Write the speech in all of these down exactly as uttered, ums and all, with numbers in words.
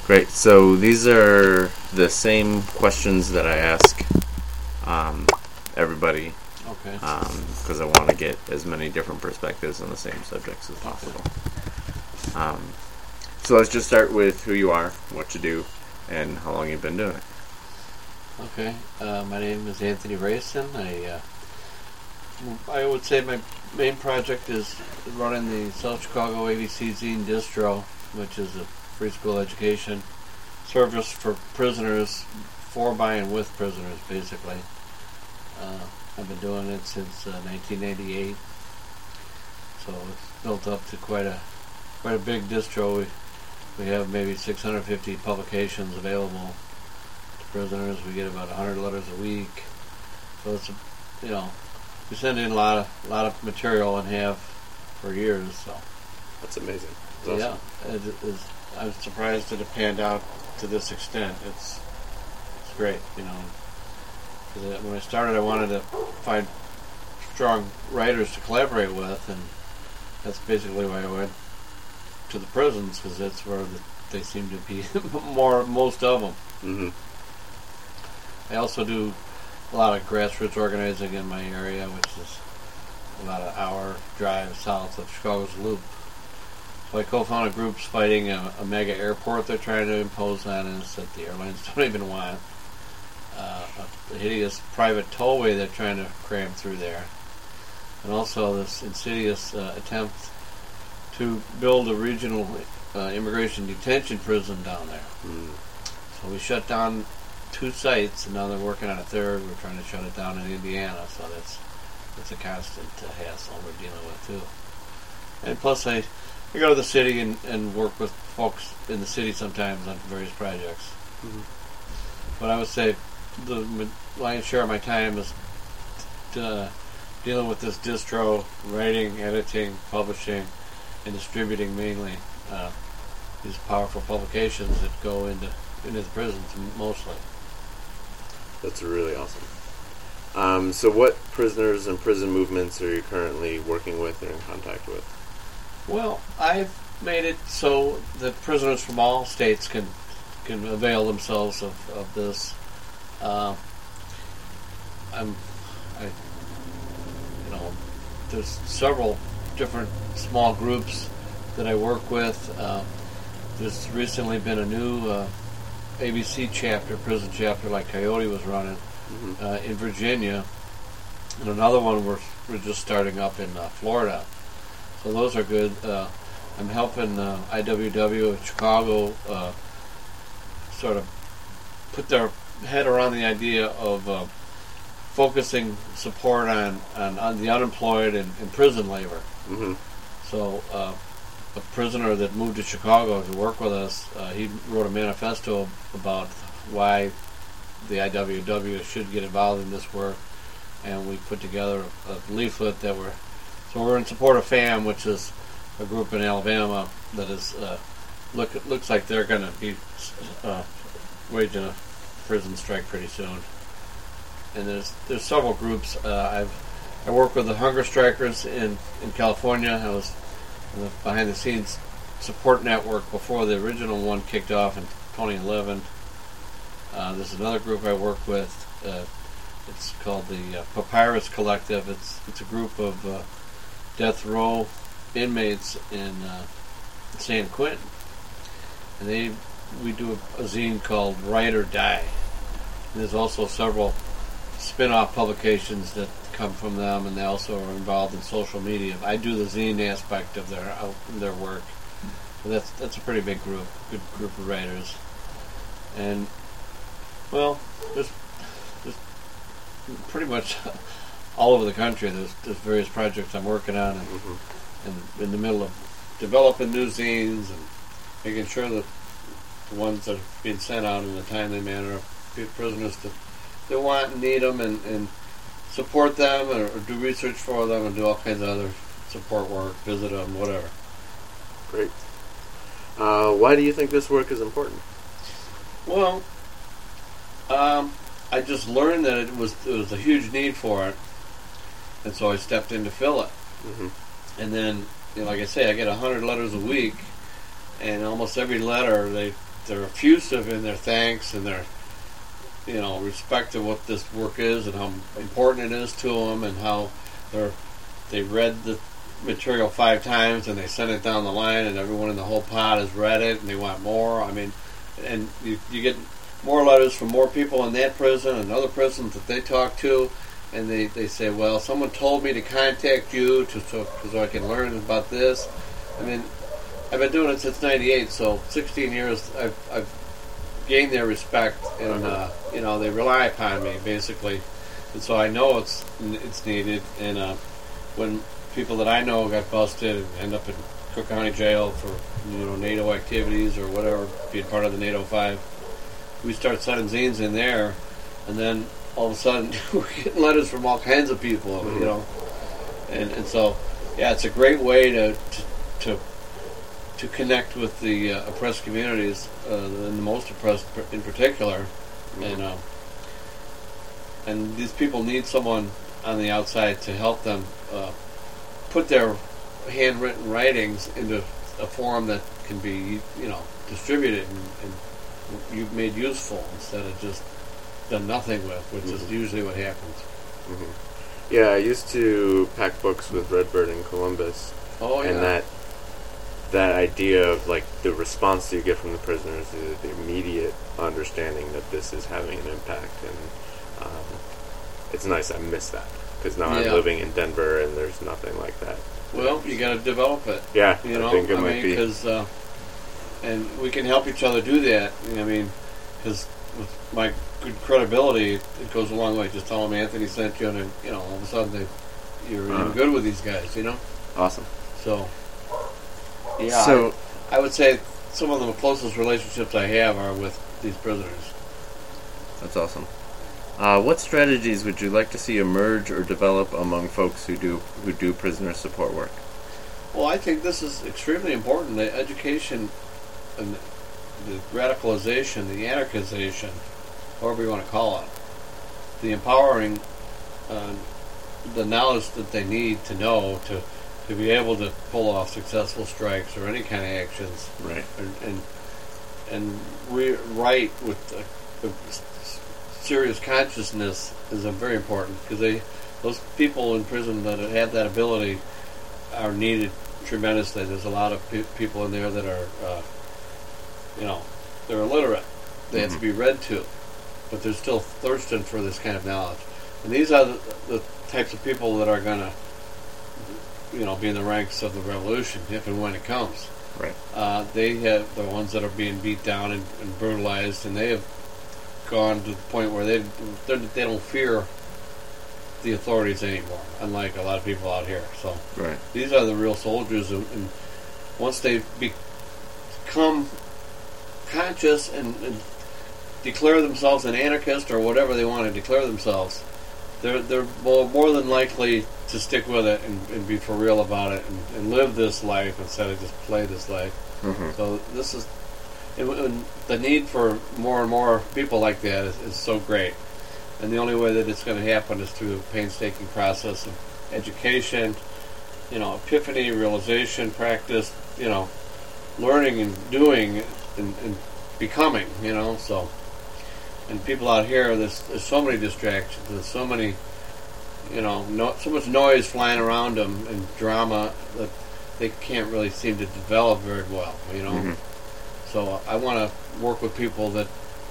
Great. So these are the same questions that I ask um, everybody. Okay. Because um, I want to get as many different perspectives on the same subjects as possible. Um, so let's just start with who you are, what you do, and how long you've been doing it. Okay. Uh, my name is Anthony Rayson. I uh, I would say my main project is running the South Chicago A B C Zine Distro, which is a free school education service for prisoners, for, by, and with prisoners, basically. Uh, I've been doing it since uh, nineteen ninety-eight, so it's built up to quite a quite a big distro. We, we have maybe six hundred fifty publications available to prisoners. We get about one hundred letters a week, so it's a, you know we send in a lot of a lot of material and have for years. So that's amazing. That's yeah, awesome. it is. I'm surprised that it panned out to this extent. It's it's great, you know. Because when I started, I wanted to find strong writers to collaborate with, and that's basically why I went to the prisons, because that's where the, they seem to be more most of them. Mm-hmm. I also do a lot of grassroots organizing in my area, which is about an hour drive south of Chicago's Loop. So I co-founded groups fighting a, a mega airport they're trying to impose on us that the airlines don't even want. Uh, a hideous private tollway they're trying to cram through there. And also this insidious uh, attempt to build a regional uh, immigration detention prison down there. Mm. So we shut down two sites, and now they're working on a third. We're trying to shut it down in Indiana, so that's that's a constant uh, hassle we're dealing with too. And plus I I go to the city and, and work with folks in the city sometimes on various projects. Mm-hmm. But I would say the lion's share of my time is uh, dealing with this distro, writing, editing, publishing, and distributing mainly uh, these powerful publications that go into into the prisons mostly. That's really awesome. Um, so what prisoners and prison movements are you currently working with or in contact with? Well, I've made it so that prisoners from all states can can avail themselves of, of this. Uh, I'm, I, you know, there's several different small groups that I work with. Uh, there's recently been a new uh, A B C chapter, prison chapter, like Coyote was running mm-hmm. uh, in Virginia, and another one we're we're just starting up in uh, Florida. So those are good. Uh, I'm helping uh, I W W in Chicago uh, sort of put their head around the idea of uh, focusing support on, on, on the unemployed and, and prison labor. Mm-hmm. So uh, a prisoner that moved to Chicago to work with us, uh, he wrote a manifesto about why the I W W should get involved in this work, and we put together a, a leaflet that we're So we're in support of FAM, which is a group in Alabama that is uh, look looks like they're going to be uh, waging a prison strike pretty soon. And there's there's several groups. Uh, I've I work with the hunger strikers in, in California. I was in the behind the scenes support network before the original one kicked off in twenty eleven. Uh, there's another group I work with. Uh, it's called the uh, Papyrus Collective. It's it's a group of uh, death row inmates in uh, San Quentin, and they we do a, a zine called Write or Die. And there's also several spin-off publications that come from them, and they also are involved in social media. I do the zine aspect of their out, their work, so that's that's a pretty big group, good group of writers. And well, there's there's pretty much all over the country. There's, there's various projects I'm working on, and, mm-hmm. and in the middle of developing new zines and making sure that the ones that are being sent out in a timely manner are prisoners that, that want and need them, and, and support them, or, or do research for them, and do all kinds of other support work, visit them, whatever. Great. Uh, why do you think this work is important? Well, um, I just learned that it was there was a huge need for it, and so I stepped in to fill it. Mm-hmm. And then, you know, like I say, I get a hundred letters a week, and almost every letter they they're effusive in their thanks and their, you know, respect of what this work is and how important it is to them, and how they're they read the material five times and they send it down the line, and everyone in the whole pod has read it and they want more. I mean, and you, you get more letters from more people in that prison and other prisons that they talk to, and they, they say, well, someone told me to contact you to so, so I can learn about this. I mean, I've been doing it since ninety-eight, so sixteen years I've, I've gained their respect, and uh, you know, they rely upon me basically, and so I know it's it's needed. And uh, when people that I know got busted and end up in Cook County Jail for, you know, NATO activities or whatever, being part of the NATO Five, we start sending zines in there, and then all of a sudden we're getting letters from all kinds of people, mm-hmm. you know, and and so yeah, it's a great way to to to, to connect with the uh, oppressed communities, uh, and the most oppressed in particular, mm-hmm. and uh, and these people need someone on the outside to help them uh, put their handwritten writings into a form that can be, you know, distributed and, and you've made useful instead of just done nothing with, which mm-hmm. is usually what happens. Mm-hmm. Yeah, I used to pack books with Redbird in Columbus. Oh, yeah. And that that idea of, like, the response that you get from the prisoners is the immediate understanding that this is having an impact. And um, it's nice. I miss that. Because now yeah. I'm living in Denver and there's nothing like that. Well, you got to develop it. Yeah, you know? I think it I might mean, be. Cause, uh, and we can help each other do that. I mean, because with my good credibility, it goes a long way. Just tell them Anthony sent you, and then, you know, all of a sudden they, you're, uh, you're good with these guys, you know? Awesome. So, yeah, so, I, I would say some of the closest relationships I have are with these prisoners. That's awesome. Uh, what strategies would you like to see emerge or develop among folks who do who do prisoner support work? Well, I think this is extremely important. The education and the radicalization, the anarchization, however you want to call it, the empowering, uh, the knowledge that they need to know to, to be able to pull off successful strikes or any kind of actions, right? And and, and rewrite with a, a serious consciousness is uh, very important, because they, those people in prison that have that ability are needed tremendously. There's a lot of pe- people in there that are, uh, you know, they're illiterate. They mm-hmm. have to be read to, but they're still thirsting for this kind of knowledge. And these are the, the types of people that are going to, you know, be in the ranks of the revolution if and when it comes. Right. Uh, they have the ones that are being beat down and, and brutalized, and they have gone to the point where they they don't fear the authorities anymore, unlike a lot of people out here. So right. These are the real soldiers, and, and once they become conscious and, and declare themselves an anarchist or whatever they want to declare themselves, they're they're more, more than likely to stick with it and, and be for real about it and, and live this life instead of just play this life. Mm-hmm. So this is. And, and the need for more and more people like that is, is so great. And the only way that it's going to happen is through a painstaking process of education, you know, epiphany, realization, practice, you know, learning and doing and, and becoming, you know. So, and people out here, there's, there's so many distractions, there's so many, you know, no, so much noise flying around them and drama that they can't really seem to develop very well, you know. Mm-hmm. So I want to work with people that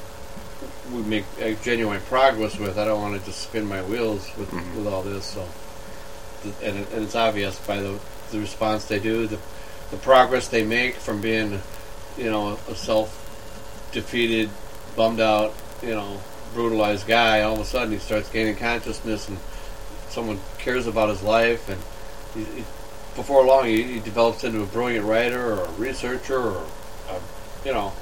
we make a genuine progress with. I don't want to just spin my wheels with, mm-hmm. with all this. So, and, it, and it's obvious by the, the response they do, the the progress they make from being, you know, a self-defeated, bummed out, you know, brutalized guy. All of a sudden, he starts gaining consciousness, and someone cares about his life, and he, he, before long, he, he develops into a brilliant writer or a researcher or a, you know,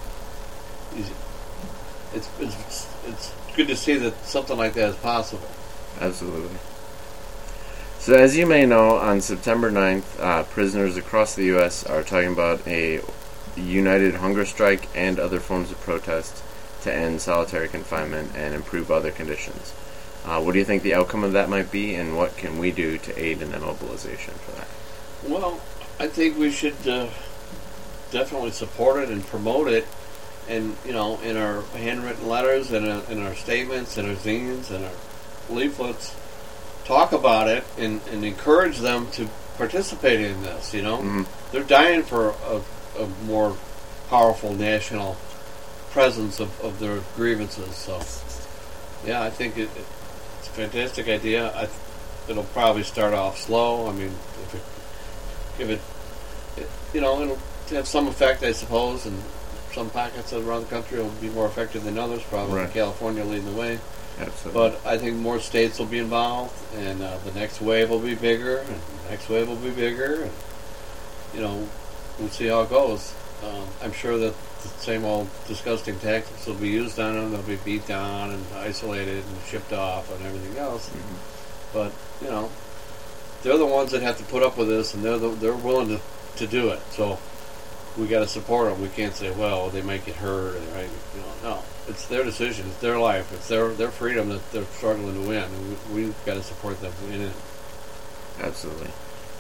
it's, it's it's good to see that something like that is possible. Absolutely. So as you may know, on September ninth, uh, prisoners across the U S are talking about a united hunger strike and other forms of protest to end solitary confinement and improve other conditions. Uh, what do you think the outcome of that might be, and what can we do to aid in the mobilization for that? Well, I think we should uh, definitely support it and promote it, and you know, in our handwritten letters, and in, in our statements, and our zines, and our leaflets, talk about it and, and encourage them to participate in this. You know, Mm-hmm. they're dying for a, a more powerful national presence of, of their grievances. So, yeah, I think it, it's a fantastic idea. I, it'll probably start off slow. I mean, if it, if it, it, you know, it'll have some effect, I suppose, and some pockets around the country will be more effective than others. Probably Right. California leading the way. Absolutely. But I think more states will be involved, and uh, the next wave will be bigger, and the next wave will be bigger, and you know, we'll see how it goes. Um, I'm sure that the same old disgusting tactics will be used on them. They'll be beat down and isolated and shipped off and everything else. Mm-hmm. But you know, they're the ones that have to put up with this, and they're the, they're willing to, to do it. So we got to support them. We can't say, well, they might get hurt, or they might, you know, no. It's their decision. It's their life. It's their their freedom that they're struggling to win, and we, we've got to support them in it. Absolutely.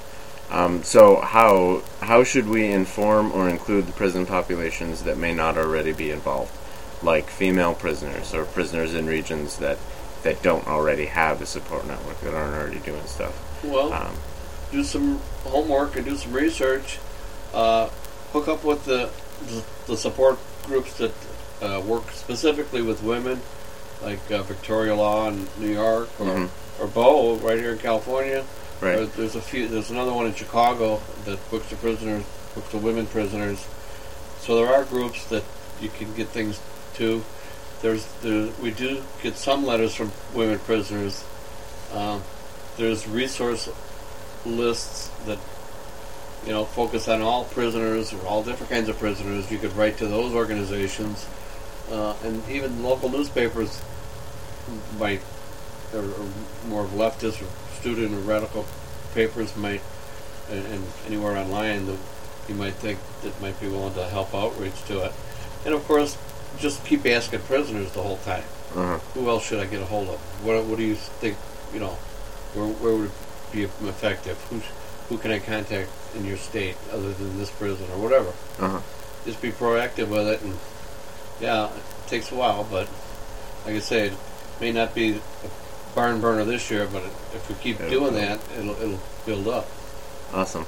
Um, so how how should we inform or include the prison populations that may not already be involved, like female prisoners or prisoners in regions that, that don't already have a support network, that aren't already doing stuff? Well, Um, do some homework and do some research. Uh, hook up with the the, the support groups that uh, work specifically with women, like uh, Victoria Law in New York, or Mhm. or B O right here in California. right. There- There's a few. There's another one in Chicago that books to prisoners, books to women prisoners. So there are groups that you can get things to. There's there, we do get some letters from women prisoners. Um, there's resource lists that you know focus on all prisoners or all different kinds of prisoners. You could write to those organizations, uh, and even local newspapers might, or, or more of leftist or student or radical papers might, and, and anywhere online that you might think that might be willing to help outreach to it. And of course, just keep asking prisoners the whole time. Uh-huh. Who else should I get a hold of? What What do you think? You know, where where would it be effective? Who who can I contact in your state other than this prison or whatever? Uh-huh. Just be proactive with it, and yeah, it takes a while, but like I said, it may not be a barn burner this year, but if we keep It'll doing build. that, it'll it'll build up. Awesome.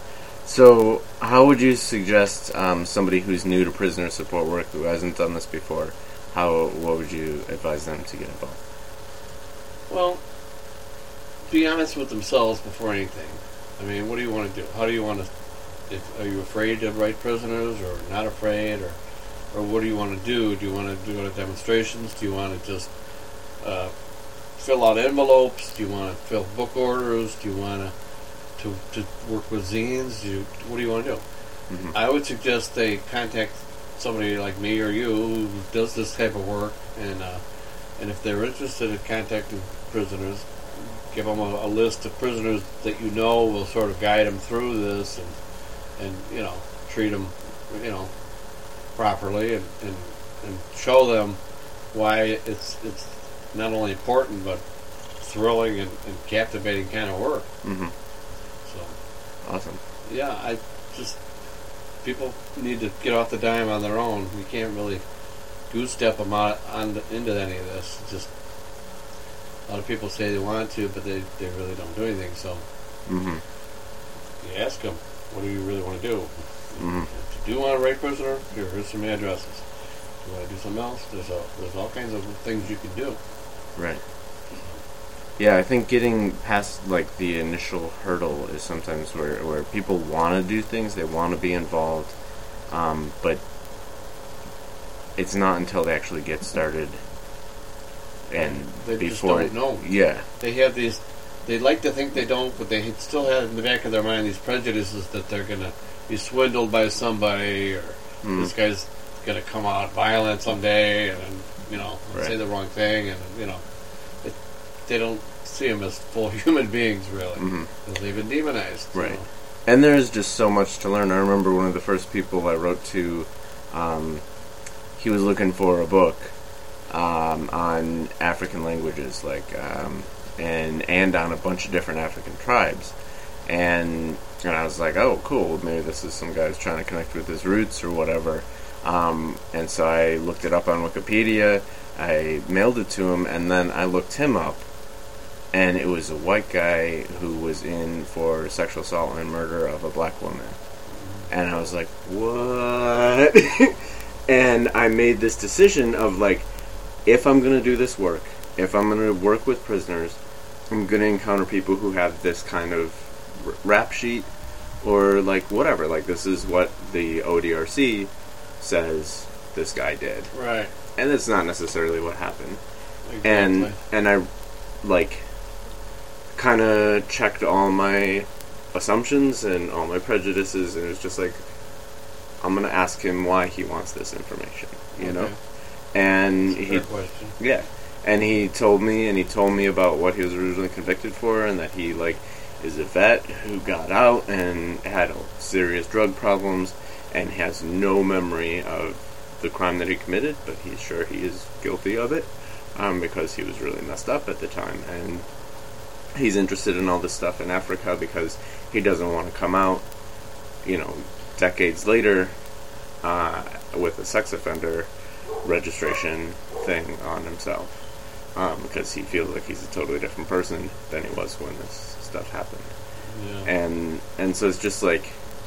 So, how would you suggest um, somebody who's new to prisoner support work, who hasn't done this before, how what would you advise them to get involved? Well, be honest with themselves before anything. I mean, what do you want to do? How do you want to? If, are you afraid to write prisoners, or not afraid, or or what do you want to do? Do you want to do demonstrations? Do you want to just uh, fill out envelopes? Do you want to fill book orders? Do you want to to to work with zines? Do you, what do you want to do? Mhm. I would suggest they contact somebody like me or you who does this type of work, and uh, and if they're interested in contacting prisoners, give them a, a list of prisoners that you know will sort of guide them through this, and and you know treat them, you know, properly, and and, and show them why it's it's not only important but thrilling and, and captivating kind of work. Mm-hmm. So Awesome. yeah, I just people need to get off the dime on their own. You can't really goose step them out on into any of this. Just a lot of people say they want to, but they, they really don't do anything. So Mm-hmm. you ask them, what do you really want to do? Mm-hmm. If you do want to write prisoner, here, here's some addresses. If you want to do something else, there's a, there's all kinds of things you can do. Right. Yeah, I think getting past like the initial hurdle is sometimes where where people want to do things, they want to be involved, um, but it's not until they actually get started and They just before don't it- know. Yeah. They have these, they like to think they don't, but they still have in the back of their mind these prejudices that they're going to be swindled by somebody, or Mm. this guy's going to come out violent someday, and, you know, Right. say the wrong thing, and, you know, it, they don't see them as full human beings, really, Mhm. because they've been demonized. you Right. know. And there's just so much to learn. I remember one of the first people I wrote to, um, he was looking for a book um, on African languages, like, um, and and on a bunch of different African tribes. And and I was like, oh, cool, maybe this is some guy who's trying to connect with his roots or whatever. Um, and so I looked it up on Wikipedia, I mailed it to him, and then I looked him up, and it was a white guy who was in for sexual assault and murder of a black woman. And I was like, what? And I made this decision of, like, if I'm going to do this work, if I'm going to work with prisoners, I'm going to encounter people who have this kind of r- rap sheet, or, like, whatever. Like, this is what the O D R C says this guy did. Right. And it's not necessarily what happened. Exactly. And, and I, like, kind of checked all my assumptions and all my prejudices, and it was just like, I'm going to ask him why he wants this information, you Okay. know? And That's a he, fair question. yeah, and he told me, and he told me about what he was originally convicted for, and that he, like, is a vet who got out and had serious drug problems, and has no memory of the crime that he committed, but he's sure he is guilty of it, um, because he was really messed up at the time, and he's interested in all this stuff in Africa because he doesn't want to come out, you know, decades later, uh, with a sex offender registration thing on himself, um, because he feels like he's a totally different person than he was when this stuff happened. Yeah. And and so it's just like,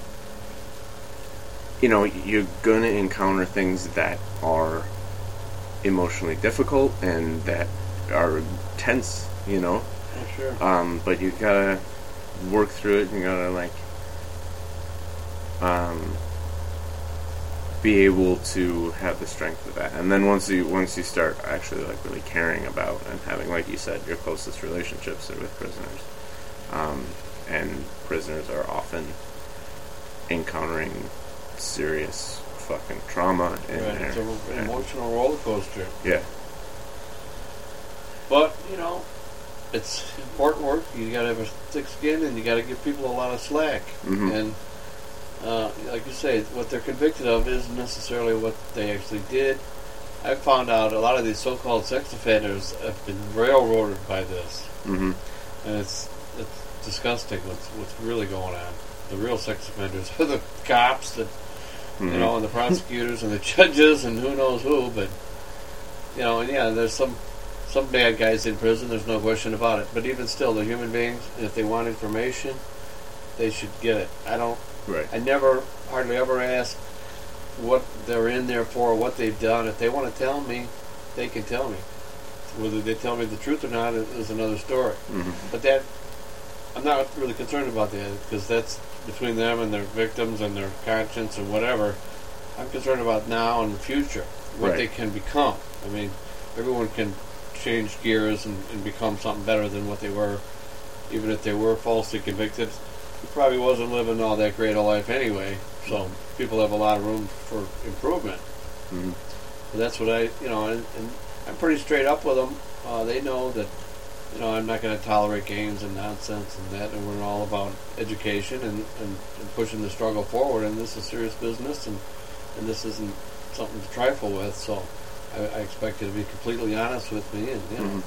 you know, you're gonna encounter things that are emotionally difficult and that are tense, you know. Oh, sure. Um, but you gotta work through it. You gotta like um, be able to have the strength of that. And then once you once you start actually like really caring about and having, like you said, your closest relationships are with prisoners. Um, and prisoners are often encountering serious fucking trauma in Right. there. It's an And- emotional roller coaster. yeah. But, you know, it's important work. You got to have a thick skin, and you got to give people a lot of slack. Mhm. And uh, like you say, what they're convicted of isn't necessarily what they actually did. I've found out a lot of these so-called sex offenders have been railroaded by this, Mm-hmm. and it's it's disgusting what's what's really going on. The real sex offenders are the cops, that Mm-hmm. you know, and the prosecutors and the judges and who knows who. But you know, and yeah, there's some. Some bad guys in prison, there's no question about it. But even still, they're human beings, and if they want information, they should get it. I don't, Right. I never, hardly ever ask what they're in there for, what they've done. If they want to tell me, they can tell me. Whether they tell me the truth or not is, is another story. Mm-hmm. But that, I'm not really concerned about that, because that's between them and their victims and their conscience and whatever. I'm concerned about now and the future, what Right. they can become. I mean, everyone can change gears and, and become something better than what they were, even if they were falsely convicted. He probably wasn't living all that great a life anyway, so people have a lot of room for improvement. Mm-hmm. But that's what I, you know, and, and I'm pretty straight up with them. Uh, they know that, you know, I'm not going to tolerate games and nonsense and that, and we're all about education and, and, and pushing the struggle forward, and this is serious business, and, and this isn't something to trifle with, so I, I expect you to be completely honest with me, and, you know, Mm-hmm.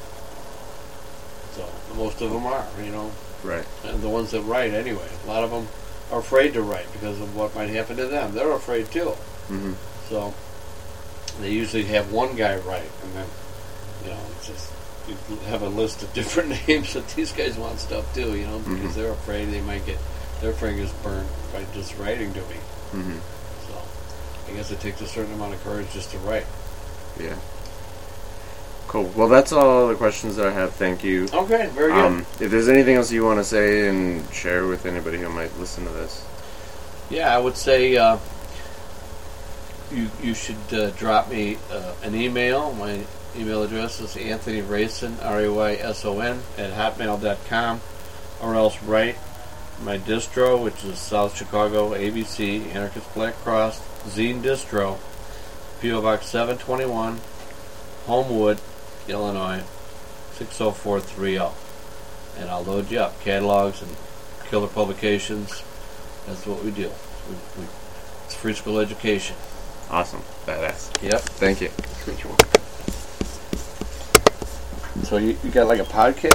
so most of them are, you know, Right. and the ones that write anyway. A lot of them are afraid to write because of what might happen to them. They're afraid too. Mm-hmm. So they usually have one guy write, and then, you know, it's just, you have a list of different names that these guys want stuff too, you know, because Mhm. they're afraid they might get their fingers burnt by just writing to me. Mm-hmm. So I guess it takes a certain amount of courage just to write. Yeah. Cool. Well, that's all the questions that I have. Thank you. Okay, very good. Um, if there's anything else you want to say and share with anybody who might listen to this. Yeah, I would say uh, you you should uh, drop me uh, an email. My email address is Anthony Rayson, R A Y S O N, at hotmail dot com, or else write my distro, which is South Chicago A B C, Anarchist Black Cross, Zine Distro, P O Box seven twenty-one, Homewood, Illinois, six oh four three oh. And I'll load you up. Catalogs and killer publications. That's what we do. We, we, it's free school education. Awesome. Badass. Yep. Thank you. So you, you got like a podcast?